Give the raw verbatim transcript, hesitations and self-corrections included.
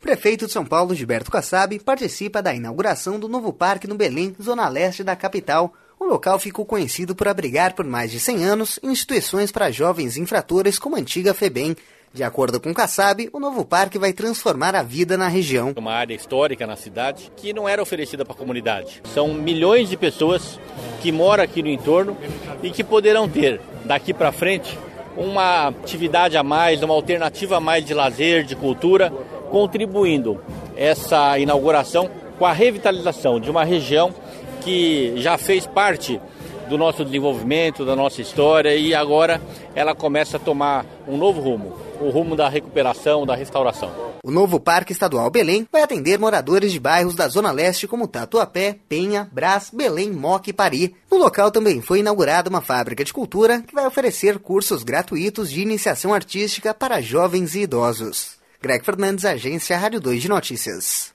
prefeito de São Paulo, Gilberto Kassab, participa da inauguração do novo parque no Belém, zona leste da capital. O local ficou conhecido por abrigar por mais de cem anos instituições para jovens infratores como a antiga FEBEM. De acordo com Kassab, o novo parque vai transformar a vida na região. Uma área histórica na cidade que não era oferecida para a comunidade. São milhões de pessoas que moram aqui no entorno e que poderão ter, daqui para frente, uma atividade a mais, uma alternativa a mais de lazer, de cultura, contribuindo essa inauguração com a revitalização de uma região que já fez parte do nosso desenvolvimento, da nossa história, e agora ela começa a tomar um novo rumo, o rumo da recuperação, da restauração. O novo Parque Estadual Belém vai atender moradores de bairros da Zona Leste como Tatuapé, Penha, Brás, Belém, Moca e Pari. No local também foi inaugurada uma fábrica de cultura que vai oferecer cursos gratuitos de iniciação artística para jovens e idosos. Greg Fernandes, Agência Rádio dois de Notícias.